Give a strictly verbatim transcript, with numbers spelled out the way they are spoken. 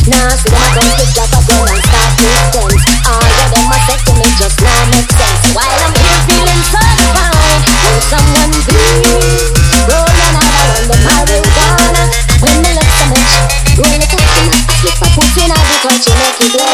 Nah, see them a come pick up a gun and start to tense. All of them a say to me just now make sense. While I'm here feeling so fine, will someone please roll another one, the marijuana. When me left so much, roll it up, I slip a foot in a the country, make it